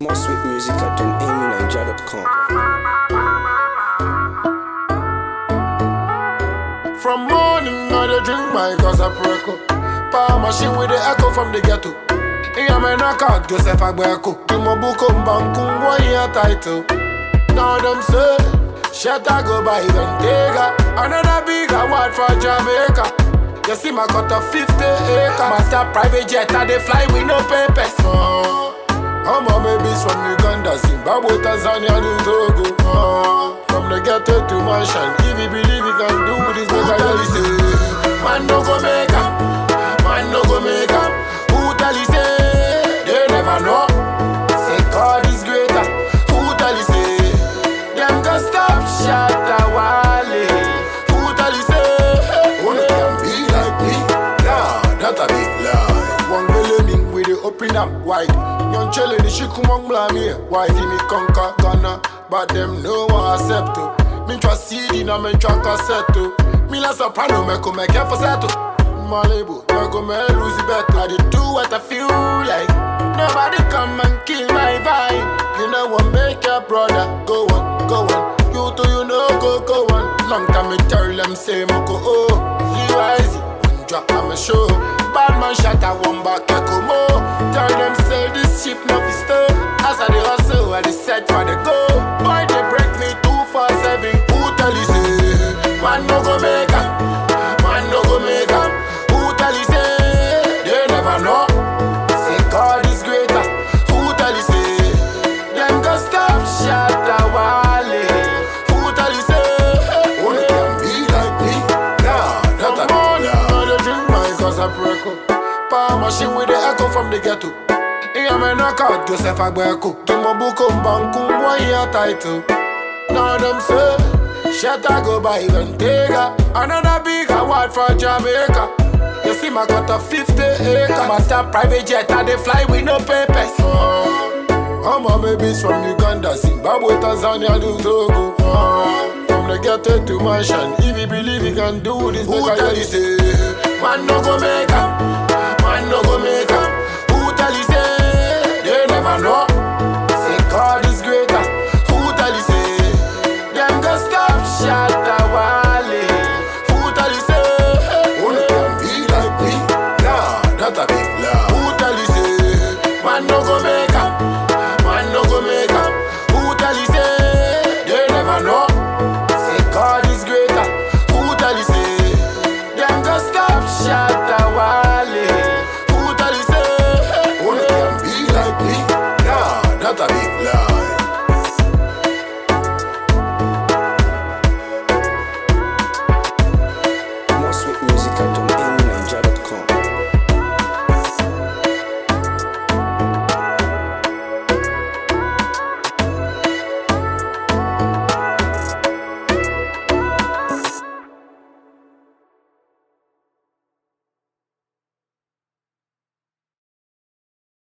More sweet music at AmyNigeria.com. From morning, I dey drink my Casapreco. Power machine with the echo from the ghetto. Yeah, me knock out Joseph Agbeko. Imobuko Mbanku, one year title. Now them say, shut I go by Ventega. Another big award for Jamaica. You see my cut of 50 acres. Master private jet, I dey fly with no papers. I'm a babies from Uganda, Zimbabwe, Tanzania, and Togo. From the ghetto to mansion, if you believe you can do this, make I say, man no go make up, man no go make up. Who tell you say, they never know. Say God is greater. Who tell you say, them go stop Shatta Wale. Who tell you say, only can be like me? Nah, that a big lie. One believing with the open up wide. Young chillin' the shit come on blame me. Why see me conquer Ghana, but them no one accept to. Me trust CD na me track cassette to. Me la soprano me come make for settle. Malibu, me go me lose bet. I dey do what I feel like. Nobody come and kill my vibe. You know what make your brother go on, go on. You too you know go on. Long time me tell them say me go oh. See wise, when drop on my show. Bad man shot a one back echo more. Tell them say this ship no fi stop. As I dey hustle, I dey set for the goal. Boy they break me 247. Who tell you say man no go make up? Man no go make up. Who tell you say they never know? Say God is greater. Who tell you say them go stop Shatta Wale? Who tell you say only can be like me? Nah, that a big lie. I dey drink my Casapreco. Power machine with the echo from the ghetto. Yeah, me knock out Joseph Agbeko. Imobuko Mbanku, one year title. Now them say, shut I go by Ventega. Another big award for Jamaica. You see my cut of 50 acres. Master private jet, I dey fly with no papers. I'm a babies from Uganda, Zimbabwe, Tanzania, and Togo. From the ghetto to mansion, if you believe you can do this, who tell you say, man no go make up, man no go make up. Who tell you say, they never know. Say God is greater. Who tell you say, them go stop Shatta Wale? Who tell you say, only can be like me? Nah, that a big lie. Who tell you say, man no go make up, man no go make up. Who tell you say,